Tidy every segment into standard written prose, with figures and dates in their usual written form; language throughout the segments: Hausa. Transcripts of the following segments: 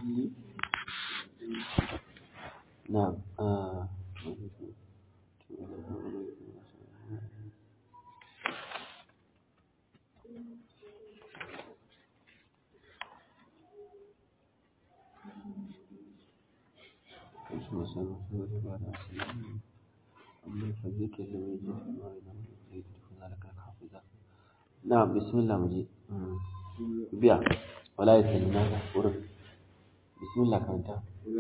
نعم نعم بسم الله مجيد بيع ولا يسلمنا ورد بسم الله كانت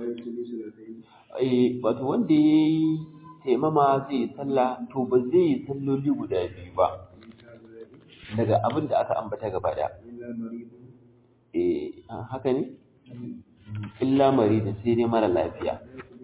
wato wanda yayi taimama zai salla to ba zai salloli guda biyu ba daga abin da aka ambata gaba daya haka ne illa marida sai dai mara lafiya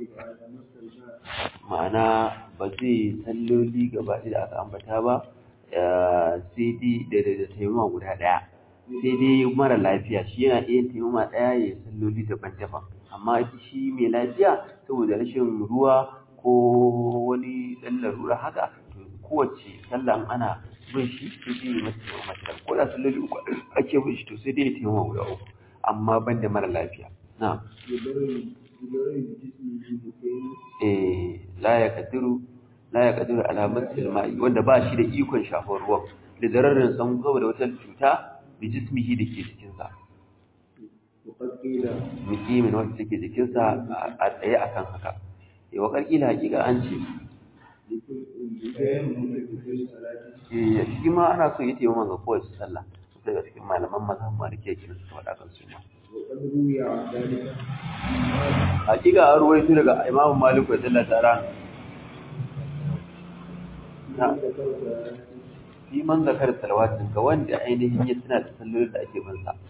ma'ana ba zai salloli gaba da aka ambata ba sai dai da taimama guda daya sai dai mara lafiya shi yana iya taimama daya ya salloli daban-daban amma shi mai lafiya saboda rashin ruwa ko wani dan larura haka to kowace sallah ana bin shi sai dai masa taimama ko da salloli uku ake bin shi to sai dai ya taimama guda uku amma banda mara lafiya na'am la ya kadiru ala masil ma'i wanda ba shi da ikon shafar ruwan da dararin san saboda wata cuta bi jismihi da ke cikin sa mukimin wanda take jikin sa a tsaye akan haka wa karkila hakika an ce shi ma ana so yace wa ga kowace sallah daga cikin malaman mazhabin maliki ke su faɗa kan su ma hakika an ruwaito daga Imam Malik radiyallahu ta'ala fi man zakar salawatin ga wanda ainihin ya tana da sallolin da ake bin sa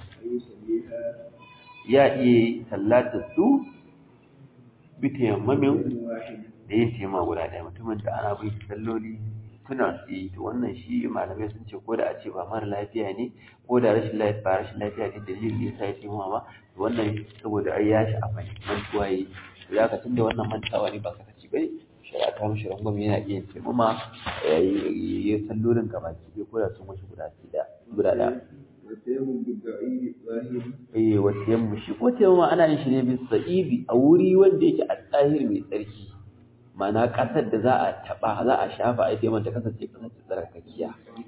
ya iya sallatar su bi tayammamin da yin tema guda ɗaya mutumin da ana bin salloli tuna to wannan shi malamai sun ce ko da a ce ba mara lafiya ne ko da rashin lafiya ne dalilin da yasa ya tema ba wannan saboda ai ya shi afai mantuwa yi ya ka tunda wannan mantawa ne ba sakaci bane shari'a ta mishi rangwame yana iya taimama ya sallolin gabaki bai ko da sun wuce guda ɗaya wata yammu shi ko taimama ana yin shi ne bis sa'ibi a wuri wanda yake a tsahir mai tsarki ma'ana ƙasar da za a taɓa za a shafa a taimanta kasance tsarkakiya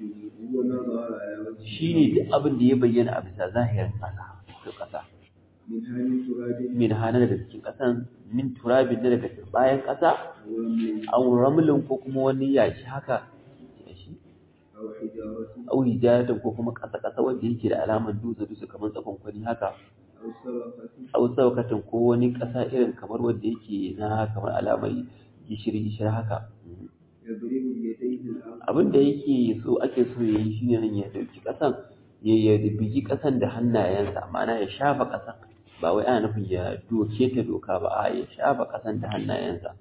shi ne duk abin da ya bayyana a bisa zahirin ƙasa min hana daga cikin ƙasan min turabin da daga bayan ƙasa an ramlin ko kuma wani yashi haka yashi au hijaratin ko kuma ƙasa wanda yake da alamar dutse kamar tsakon kwani haka au saukatin ko wani ƙasa irin kamar wanda yake na kamar alamar gishiri haka abin da yake so ake so ya yi shine nan ya dauki ƙasan ya bigi ƙasan da hannayensa ma'ana ya shafa ƙasan ba wai ana nufin ya doke ta doka ba a ya shafa ƙasan da hannayensa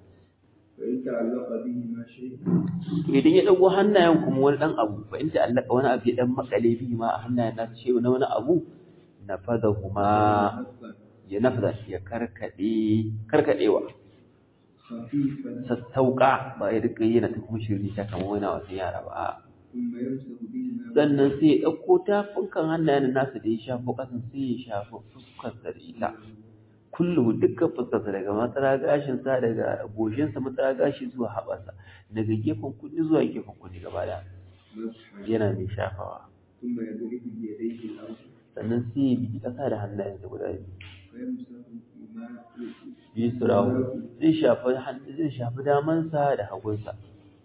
idan ya dago hannayen kuma wani dan abu fa in ta'allaka wani abu ya dan makale bi ma a hannayen nasu ce na wani abu nafadahuma ya nafada ya karkadewa sassauka ba ya duka yana ta kuma shirri ta kamar wani wasu yara ba sannan sai ya ɗauko tafunkan hannayen nasa da ya shafo ƙasan sai ya shafa fuskarsa da ita kullu dukkan fuskarsa daga matsara gashinsa daga goshinsa matsara gashi zuwa haɓarsa daga gefen kuɗi zuwa gefen kuɗi gaba da yana mai shafawa sannan sai ya bigi ƙasa da hannayensa guda biyu surahu zai shafi damansa da hagunsa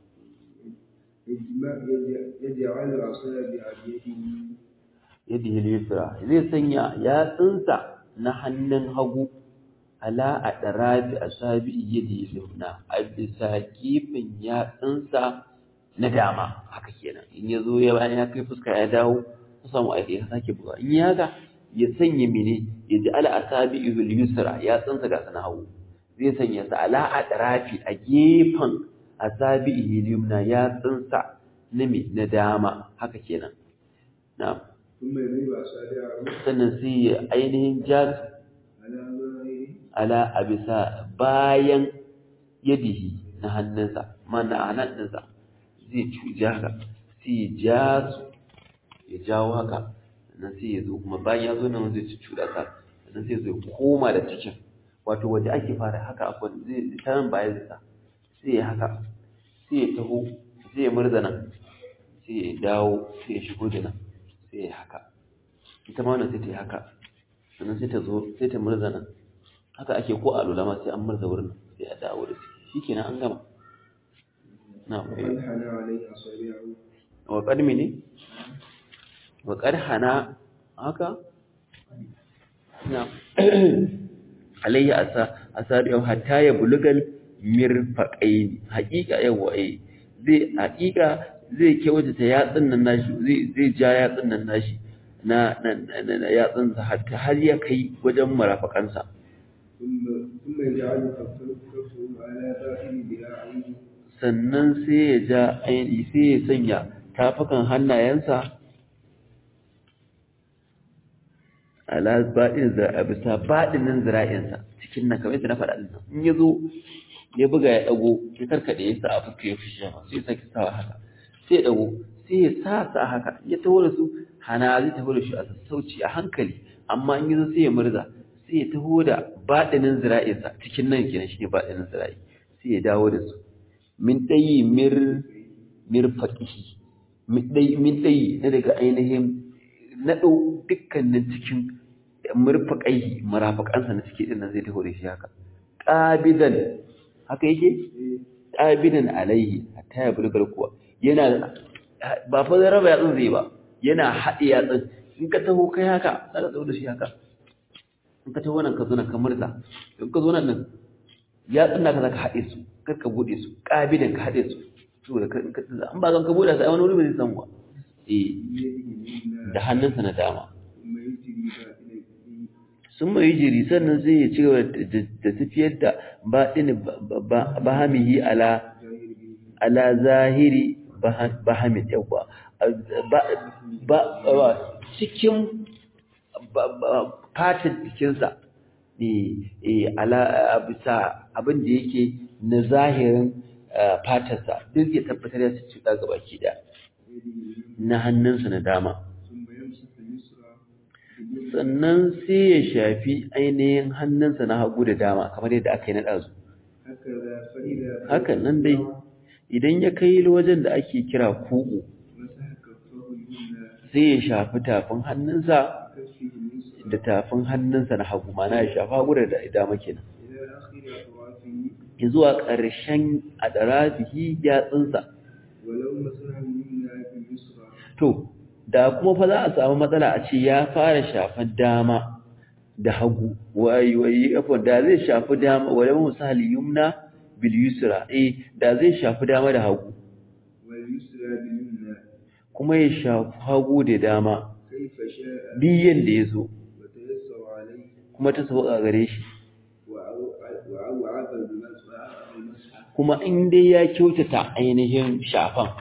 yadda yusra zai sanya yatsunsa na hannun hagu ala a ɗarafi a sabi yadda yusra a bisa gefen yatsunsa na dama haka kenan in ya zo ya bayan ya kai fuska ya dawo ku samu aiki ya sake buga in ya ga ya sanya mene ya ji ala a sabi yusra yatsunsa ga sana hagu zai sanya sa ala a ɗarafi a gefen a sabi yumna yatsunsa na dama haka kenan na'am sannan sai ya ainihin jasu ala abisa bayan yadihi na hannunsa mana a hannunsa zai cuji haka sai ya jawo haka sannan sai ya zo kuma bayan ya zo nan zai cuɗa sa sannan sai zai koma da cikin wato waje ake fara haka akwai zai ta nan baya zai sai ya haka sai ya taho sai ya murza nan sai ya dawo sai ya shigo da nan sai ya haka ita ma wannan sai ta yi haka sannan sai ta zo sai ta murza nan haka ake ko a lula ma sai an murza wurin sai a dawo da shi kenan an gama na wa kadmi ne wa kadhana haka na alayhi asabi hatta ya bulugal mirfaqaini haqiqa yawa zai haqiqa zai kyautata yatsun nan nashi zai ja yatsun nan nashi na yatsun sa hatta har ya kai wajen marafakansa sannan sai ya ja aini sai ya sanya tafukan hannayensa ala baɗin bisa baɗinin zira'insa cikin nan kamar yadda na faɗa ɗin in ya zo ya buga ya ɗago ya karkaɗe ya sa a fuska ya fushi sai ya sake sawa haka sai ya ɗago sai ya sa haka ya taho da su hana zai taho da shi a sassauci a hankali amma in ya zo sai ya murza sai ya taho da baɗinin zira'insa cikin nan kenan shi ne baɗinin zira'i sai ya dawo da su min ɗayi mirfaƙihi min ɗayi na daga ainihin naɗo dukkanin cikin murfaƙaihi marafaƙansa na ciki ɗin nan zai taho da shi haka ƙabidan haka yake ƙabidan alaihi hatta ya bulgar kuwa yana ba fa zai raba yatsun zai ba yana haɗe yatsun in ka taho kai haka za ka tsawo da shi haka in ka taho nan ka zo nan ka murza in ka zo nan yatsun naka za ka haɗe su kar ka buɗe su ƙabidan ka haɗe su saboda an ba zan ka buɗe su ai wani wuri ba zai san wa da hannunsa na dama sun mai jiri sannan sai ya ci gaba da tafiyar da baɗin bahamihi ala zahiri bahamin yawa cikin fatin jikinsa ala bisa abin da yake na zahirin fatarsa duk ya tabbatar ya ci gaba ki da na hannunsa na dama sannan sai ya shafi ainihin hannunsa na hagu da dama kamar yadda aka yi na ɗazu hakan nan dai idan ya kai wajen da ake kira ku'u sai ya shafi tafin hannunsa da tafin hannunsa na hagu mana ya shafi hagu da dama kenan zuwa ƙarshen a ɗarafihi yatsunsa to da kuma fa za a samu matsala a ce ya fara shafan dama da hagu wayi afwan da zai shafi dama wala misali yumna bil yusra da zai shafi dama da hagu kuma ya shafi hagu da dama biyan da yazo kuma ta sauka gare shi kuma in dai ya kyautata ainihin shafan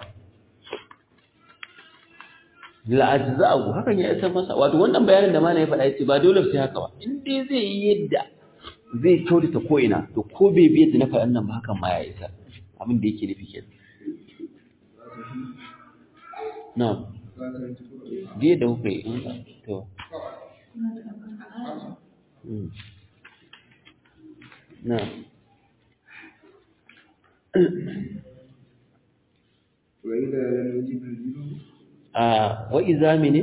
la'ajza'u hakan ya isa masa wato wannan bayanin da malai ya faɗa yace ba dole sai haka ba in dai zai yi yadda zai kyautata ko ina to ko bai biye da na faɗan nan ba hakan ma ya isa abin da yake nufi kenan na'am dai da kuka yi to na'am وإذا لم يجد الجنوب wa'iza mene?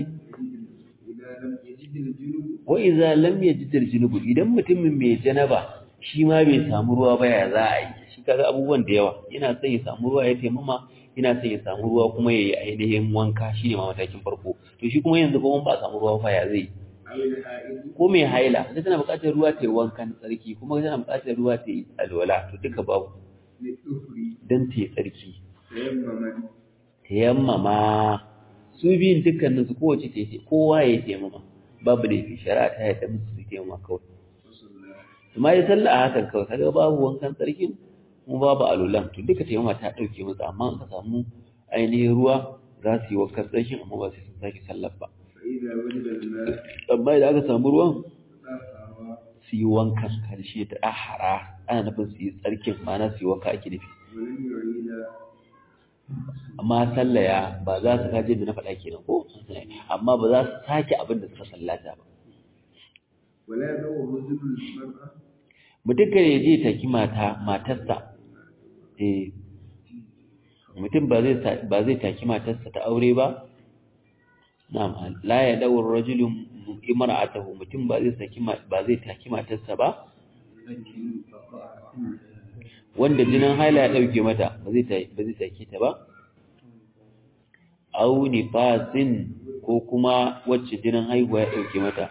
wa'iza lam yajid al-junub idan mutumin mai janaba shi ma bai samu ruwa ba ya za a yi shi kaga abubuwan da yawa yana son ya samu ruwa ya taimama yana son ya samu ruwa kuma yayi ainihin wanka shine ma matakin farko to shi kuma yanzu kuma ba samu ruwa fa ya zai ko mai haila sai tana buƙatar ruwa ta yi wankan tsarki kuma tana buƙatar ruwa ta yi alwala to duka babu dan ta yi tsarki tayammama su biyun dukkaninsu kowace ta yi kowa ya yi taimama babu laifi shari'a ta yadda musu su taimama kawai amma ya salla a hakan kawai kaga babu wankan tsarkin kuma babu alulan to duka taimama ta ɗauke musu amma ka samu ainihin ruwa za su yi wankan tsarkin amma ba sai sun sake sallar ba amma idan aka samu ruwan su yi wankan karshe da ahara ana nufin su yi tsarkin ma'ana su yi wanka ake nufi amma sallaya ba za su kaje da na faɗa kenan ko amma ba za su sake abin da suka sallata ba ولا يدعو الرجل المرأة mutum kare ya je taki matarsa mutum ba zai taki matarsa ta aure ba. Na'am, la ya dawur rajulun imra'atahu, mutum ba zai taki matarsa ba wanda jinin haila ya dauke mata, ba zai take ta ba. Au nifasin, ko kuma wacce jinin haihuwa ya dauke mata,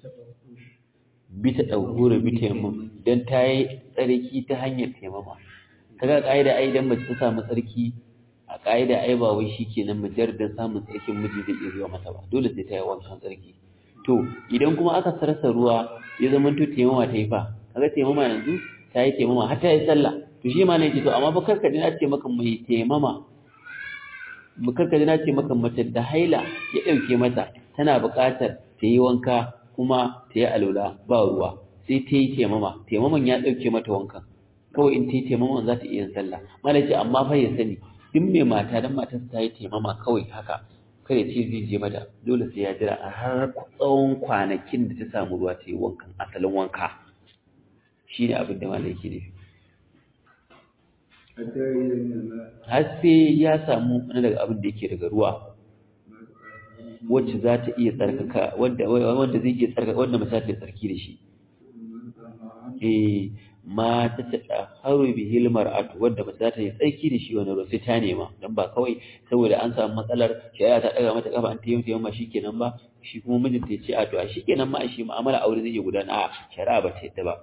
bita ɗaukura bita yamma don ta yi tsarki ta hanyar taimama. Kaga ƙa'ida ai idan mace ta samu tsarki, a ƙa'ida ai ba wai shikenan mujarradan samun tsarkin miji zai iya zuwa mata ba, dole sai ta yi wankan tsarki. To idan kuma aka sarsa ruwa ya zama to taimama ta yi fa, kaga taimama yanzu ta yi taimama har ta yi sallah. To shi ma ne ce to amma fa karka dina ce maka mai taimama, karka dina ce maka mace da haila ya ɗauke mata tana buƙatar ta yi wanka kuma ta yi alula ba ruwa, sai ta yi taimaman ya ɗauke mata wankan, kawai in ta yi taimaman za ta iya yin sallah. Malai ce amma fa ya sani duk mai mata dan matarsa ta yi taimama kawai haka kada ce zai je mata, dole sai ya jira a har tsawon kwanakin da ta samu ruwa ta yi wankan asalin wanka. Shi ne abin da malai ke nufi. Har sai ya samu wani daga abin da yake daga ruwa wacce za ta iya tsarkaka, wanda zai iya tsarkaka, wanda mace ta tsarki da shi. Ma ta haru bihil mar'atu, wanda mace za ta yi tsarki da shi, wanda sai ta nema, dan ba kawai saboda an samu matsalar shari'a ta daga mata kafa an ta yi ma shikenan ba, shi kuma mijinta ya ce a to a shikenan ma shi mu'amala aure zai iya gudana, a shari'a ba ta yadda ba.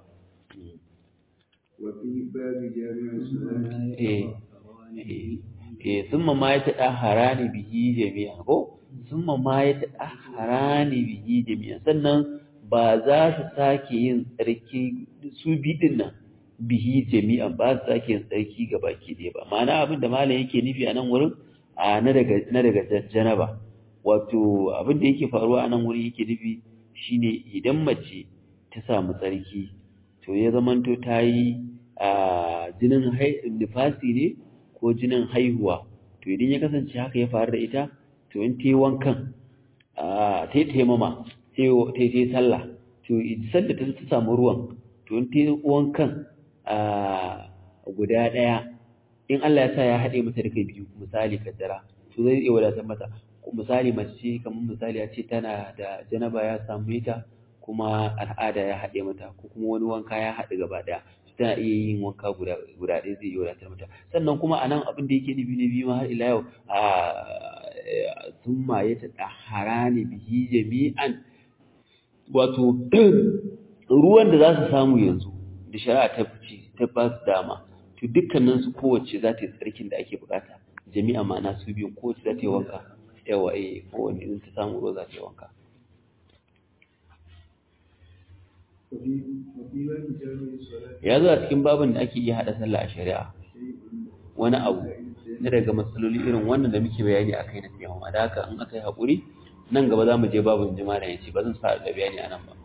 Summa ma ya taɗaharani bihi jami'a, ko summa ma ya taɗaharani bihi jami'a, sannan ba za su sake yin tsarki su biɗin nan bihi jami'a, ba su sake yin tsarki ga baki ɗaya ba. Ma'ana abin da malam yake nufi a nan wurin na daga janaba, wato abin da yake faruwa a nan wurin yake nufi shine idan mace ta samu tsarki to ya zamanto ta yi jinin nifasi ne ko jinin haihuwa, to idan ya kasance haka ya faru da ita, to in ta yi wankan ta yi taimama ta yi sallah, to sanda ta samu ruwan, to in ta yi wankan guda ɗaya, in Allah ya sa ya haɗe mata da kai biyu, misali kaddara, to zai iya wadatar mata. Misali mace kamar misali ya ce tana da janaba ya samu ta kuma al'ada ya haɗe mata, ko kuma wani wanka ya haɗe gaba ɗaya, tana iya yin wanka guda ɗaya zai iya wadatar mata. Sannan kuma a nan abin da yake nufi na biyu ma har ila yau summa ya taɗaharani bihi jami'an, wato ruwan da za su samu yanzu da shari'a ta ba su dama, to dukkanin su kowace za ta yi tsarkin da ake bukata, jami'a ma'ana su biyun kowace za ta yi wanka, yawa kowane idan ta samu ruwa za ta yi wanka. Ya zo a cikin babin da ake iya haɗa sallah a shari'a wani abu na daga matsaloli irin wannan da muke bayani a kai na taimama, da haka in aka yi haƙuri nan gaba za mu je babin jima'a ya ce ba zan sa da bayani a nan ba.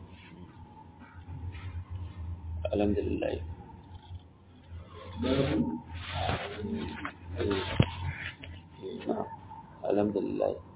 Alhamdulillah. Alhamdulillah.